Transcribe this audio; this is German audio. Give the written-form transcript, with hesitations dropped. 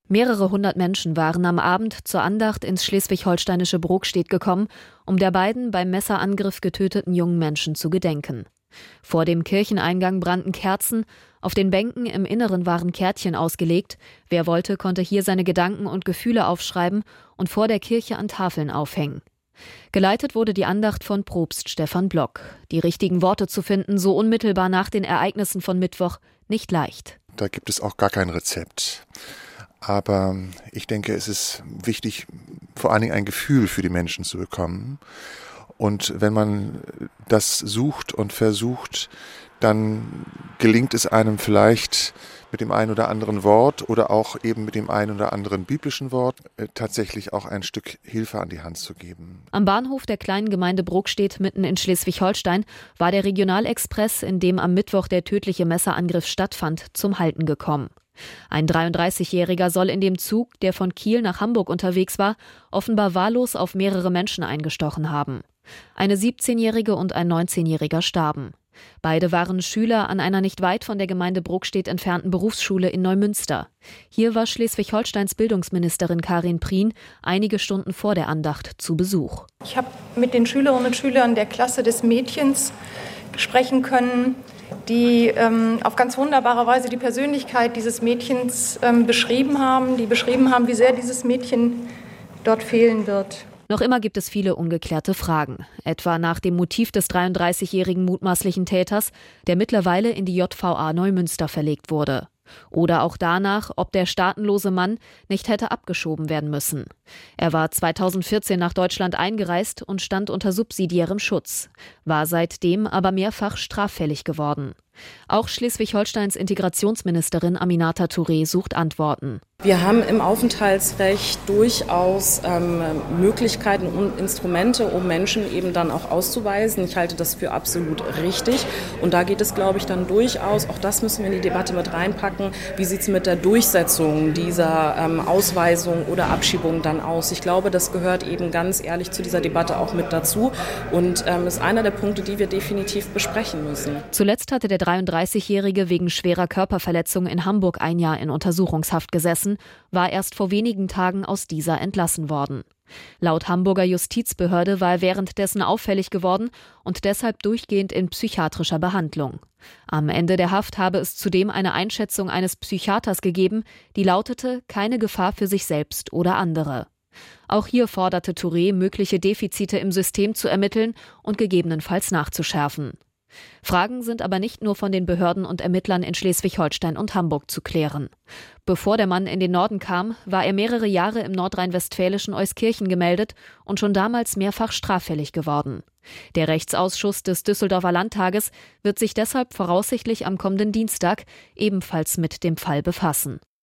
Mehrere hundert Menschen waren am Abend zur Andacht ins schleswig-holsteinische Brokstedt gekommen, um der beiden beim Messerangriff getöteten jungen Menschen zu gedenken. Vor dem Kircheneingang brannten Kerzen, auf den Bänken im Inneren waren Kärtchen ausgelegt. Wer wollte, konnte hier seine Gedanken und Gefühle aufschreiben und vor der Kirche an Tafeln aufhängen. Geleitet wurde die Andacht von Propst Stefan Block. Die richtigen Worte zu finden, so unmittelbar nach den Ereignissen von Mittwoch, nicht leicht. Da gibt es auch gar kein Rezept. Aber ich denke, es ist wichtig, vor allen Dingen ein Gefühl für die Menschen zu bekommen. Und wenn man das sucht und versucht, dann gelingt es einem vielleicht mit dem einen oder anderen Wort oder auch eben mit dem einen oder anderen biblischen Wort tatsächlich auch ein Stück Hilfe an die Hand zu geben. Am Bahnhof der kleinen Gemeinde Brokstedt mitten in Schleswig-Holstein war der Regionalexpress, in dem am Mittwoch der tödliche Messerangriff stattfand, zum Halten gekommen. Ein 33-Jähriger soll in dem Zug, der von Kiel nach Hamburg unterwegs war, offenbar wahllos auf mehrere Menschen eingestochen haben. Eine 17-Jährige und ein 19-Jähriger starben. Beide waren Schüler an einer nicht weit von der Gemeinde Brokstedt entfernten Berufsschule in Neumünster. Hier war Schleswig-Holsteins Bildungsministerin Karin Prien einige Stunden vor der Andacht zu Besuch. Ich habe mit den Schülerinnen und Schülern der Klasse des Mädchens sprechen können, die auf ganz wunderbare Weise die Persönlichkeit dieses Mädchens beschrieben haben, wie sehr dieses Mädchen dort fehlen wird. Noch immer gibt es viele ungeklärte Fragen, etwa nach dem Motiv des 33-jährigen mutmaßlichen Täters, der mittlerweile in die JVA Neumünster verlegt wurde. Oder auch danach, ob der staatenlose Mann nicht hätte abgeschoben werden müssen. Er war 2014 nach Deutschland eingereist und stand unter subsidiärem Schutz, war seitdem aber mehrfach straffällig geworden. Auch Schleswig-Holsteins Integrationsministerin Aminata Touré sucht Antworten. Wir haben im Aufenthaltsrecht durchaus Möglichkeiten und Instrumente, um Menschen eben dann auch auszuweisen. Ich halte das für absolut richtig. Und da geht es, glaube ich, dann durchaus, auch das müssen wir in die Debatte mit reinpacken, wie sieht es mit der Durchsetzung dieser Ausweisung oder Abschiebung dann aus. Ich glaube, das gehört eben ganz ehrlich zu dieser Debatte auch mit dazu und ist einer der Punkte, die wir definitiv besprechen müssen. Zuletzt hatte der 33-Jährige wegen schwerer Körperverletzung in Hamburg ein Jahr in Untersuchungshaft gesessen, war erst vor wenigen Tagen aus dieser entlassen worden. Laut Hamburger Justizbehörde war er währenddessen auffällig geworden und deshalb durchgehend in psychiatrischer Behandlung. Am Ende der Haft habe es zudem eine Einschätzung eines Psychiaters gegeben, die lautete, keine Gefahr für sich selbst oder andere. Auch hier forderte Touré, mögliche Defizite im System zu ermitteln und gegebenenfalls nachzuschärfen. Fragen sind aber nicht nur von den Behörden und Ermittlern in Schleswig-Holstein und Hamburg zu klären. Bevor der Mann in den Norden kam, war er mehrere Jahre im nordrhein-westfälischen Euskirchen gemeldet und schon damals mehrfach straffällig geworden. Der Rechtsausschuss des Düsseldorfer Landtages wird sich deshalb voraussichtlich am kommenden Dienstag ebenfalls mit dem Fall befassen.